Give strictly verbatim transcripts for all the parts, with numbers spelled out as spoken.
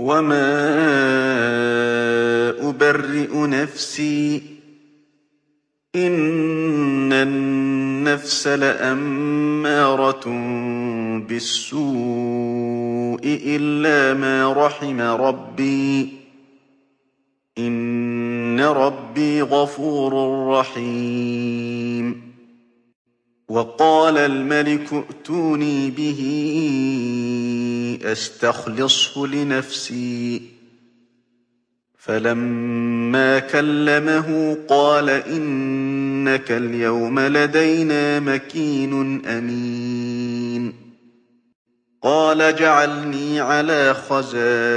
وما أبرئ نفسي إن النفس لأمارة بالسوء إلا ما رحم ربي إن ربي غفور رحيم. وقال الملك ائتوني به أستخلصه لنفسي فلما كلمه قال إنك اليوم لدينا مكين أمين. قال اجعلني على خزائن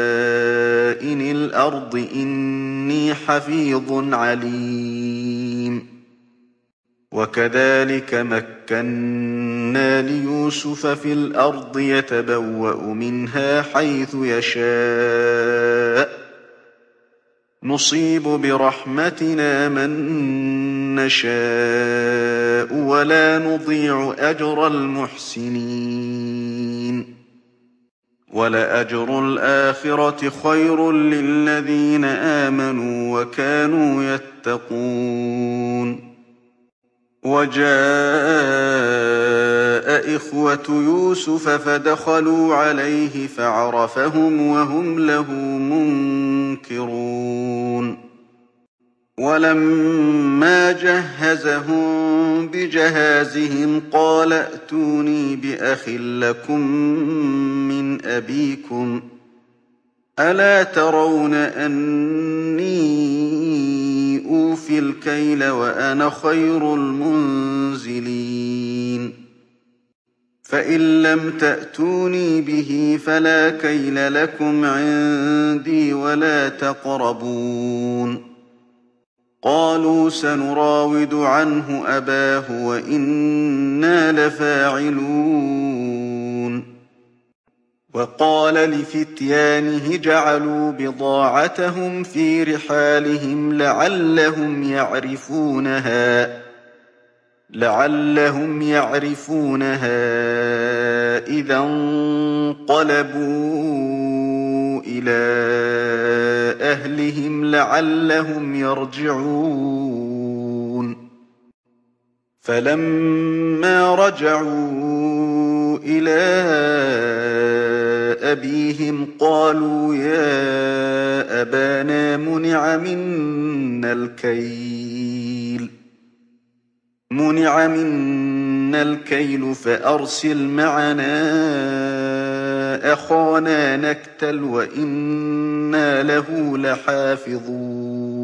الأرض إني حفيظ عليم. وكذلك مكنا ليوسف في الأرض يتبوأ منها حيث يشاء نصيب برحمتنا من نشاء ولا نضيع أجر المحسنين. ولأجر الآخرة خير للذين آمنوا وكانوا يتقون. وجاء إخوة يوسف فدخلوا عليه فعرفهم وهم له منكرون. ولما جهزهم بجهازهم قال ائتوني بأخ لكم من أبيكم ألا ترون أني أوفي الكيل وأنا خير المنزلين. فإن لم تأتوني به فلا كيل لكم عندي ولا تقربون. قالوا سنراود عنه أباه وإنا لفاعلون. وقال لفتيانه جعلوا بضاعتهم في رحالهم لعلهم يعرفونها لعلهم يعرفونها إذا انقلبوا إلى أهلهم لعلهم يرجعون. فلما رجعوا إلى أبيهم قالوا يا أبانا منع منا الكيل منع منا الكيل فأرسل معنا أخانا نكتل وإنا له لحافظون.